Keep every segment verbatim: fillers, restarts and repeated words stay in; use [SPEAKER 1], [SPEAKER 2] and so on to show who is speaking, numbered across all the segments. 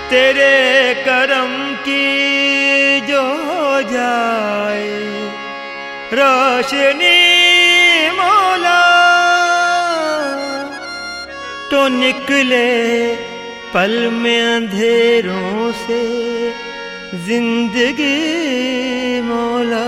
[SPEAKER 1] तेरे करम की जो जाए रोशनी मौला, तो निकले पल में अंधेरों से जिंदगी मौला।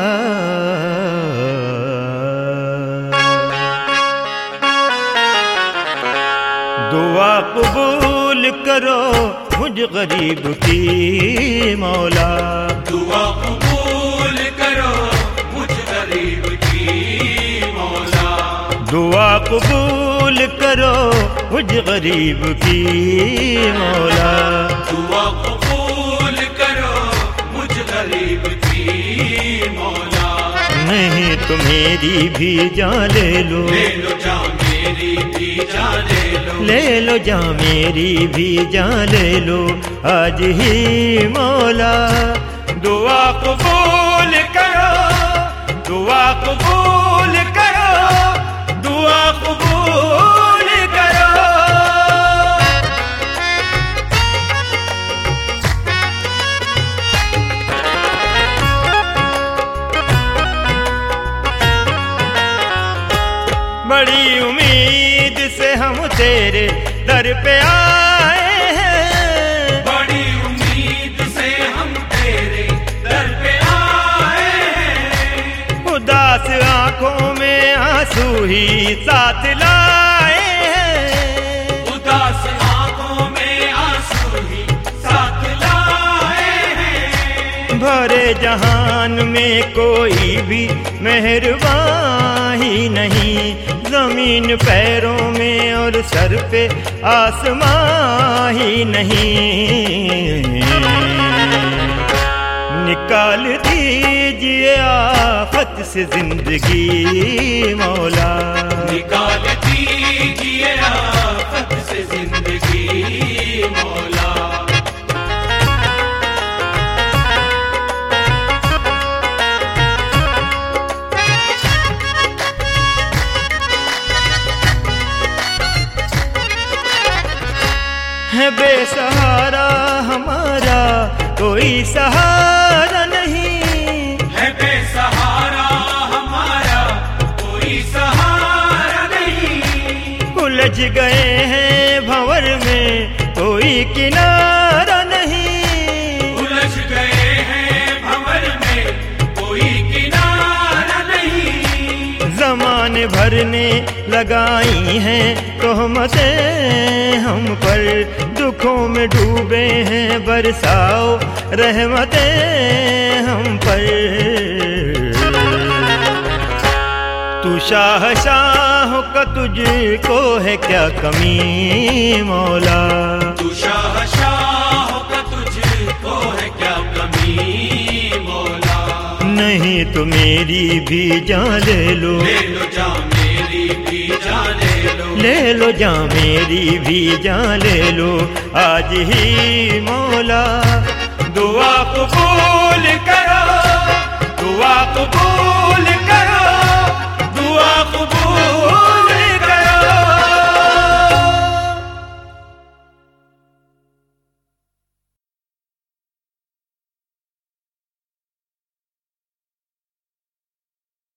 [SPEAKER 1] दुआ कबूल करो मुझ गरीब की मौला,
[SPEAKER 2] दुआ कबूल करो मुझ गरीब की मौला,
[SPEAKER 1] दुआ कबूल करो मुझ गरीब की मौला,
[SPEAKER 2] दुआ कबूल करो मुझ गरीब की मौला।
[SPEAKER 1] नहीं तो मेरी भी जान ले लो,
[SPEAKER 2] ले लो जान मेरी भी जान ले लो,
[SPEAKER 1] ले लो जा मेरी भी जान ले लो आज ही मौला। दुआ कबूल करो, दुआ कबूल करो, दुआ कबूल करो। बड़ी उम्मीद से हम तेरे दर पे आए हैं,
[SPEAKER 2] बड़ी उम्मीद से हम तेरे दर पे आए हैं,
[SPEAKER 1] उदास आंखों में आंसू ही साथ लाए हैं,
[SPEAKER 2] उदास आंखों में आंसू ही साथ लाए हैं।
[SPEAKER 1] भरे जहान में कोई भी मेहरबान ही नहीं, जमीन पैरों में और सर पे आसमां ही नहीं। निकाल दीजिए आफत से जिंदगी मौला,
[SPEAKER 2] निकाल दीजिए आफत से जिंदगी मौला।
[SPEAKER 1] है बेसहारा हमारा कोई सहारा नहीं,
[SPEAKER 2] है बेसहारा हमारा कोई सहारा नहीं,
[SPEAKER 1] उलझ गए हैं भंवर में कोई किनारा नहीं,
[SPEAKER 2] उलझ गए हैं भंवर में कोई किनारा नहीं।
[SPEAKER 1] ज़माने भर ने लगाई हैं तोहमतें हम पर, दुखों में डूबे हैं बरसाओ रहमतें हम पर। तू शाह शाह का तुझको है क्या कमी मौला,
[SPEAKER 2] तू शाह शाह का तुझको है क्या कमी मौला।
[SPEAKER 1] नहीं तो मेरी भी जान ले लो,
[SPEAKER 2] ले लो जा मेरी भी जान ले लो,
[SPEAKER 1] ले लो जा मेरी भी जान ले लो आज ही मौला। दुआ कबूल कर